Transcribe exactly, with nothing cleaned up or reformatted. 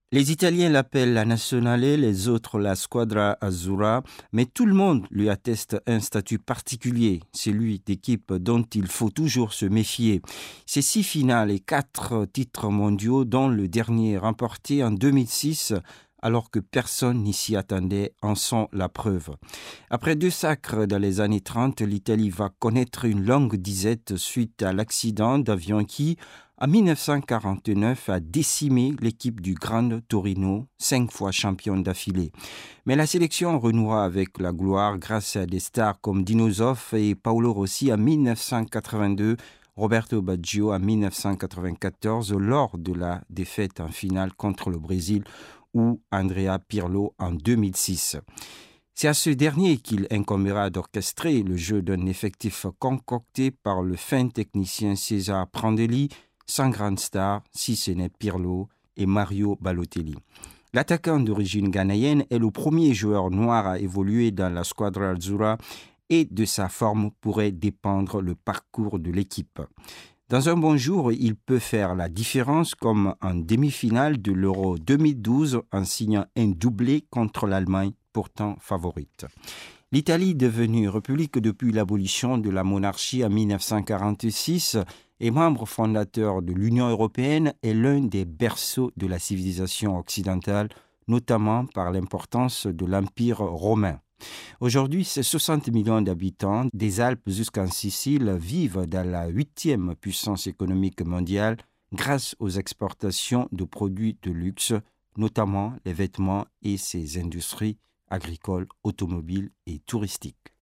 Les Italiens l'appellent la Nazionale, les autres la Squadra Azzurra, mais tout le monde lui atteste un statut particulier, celui d'équipe dont il faut toujours se méfier. Ces six finales et quatre titres mondiaux, dont le dernier remporté en deux mille six, alors que personne n'y s'y attendait, en sont la preuve. Après deux sacres dans les années trente, l'Italie va connaître une longue disette suite à l'accident d'avion qui, en dix-neuf cent quarante-neuf, a décimé l'équipe du Grande Torino, cinq fois championne d'affilée. Mais la sélection renoua avec la gloire grâce à des stars comme Dino Zoff et Paolo Rossi en dix-neuf cent quatre-vingt-deux, Roberto Baggio en dix-neuf cent quatre-vingt-quatorze lors de la défaite en finale contre le Brésil ou Andrea Pirlo en deux mille six. C'est à ce dernier qu'il incombera d'orchestrer le jeu d'un effectif concocté par le fin technicien César Prandelli, sans grande star, si ce n'est Pirlo et Mario Balotelli. L'attaquant d'origine ghanéenne est le premier joueur noir à évoluer dans la Squadra Azzurra et de sa forme pourrait dépendre le parcours de l'équipe. Dans un bon jour, il peut faire la différence comme en demi-finale de l'Euro deux mille douze en signant un doublé contre l'Allemagne, pourtant favorite. L'Italie, devenue république depuis l'abolition de la monarchie en dix-neuf cent quarante-six et membre fondateur de l'Union européenne, est l'un des berceaux de la civilisation occidentale, notamment par l'importance de l'Empire romain. Aujourd'hui, ces soixante millions d'habitants, des Alpes jusqu'en Sicile, vivent dans la huitième puissance économique mondiale grâce aux exportations de produits de luxe, notamment les vêtements et ses industries agricoles, automobiles et touristiques.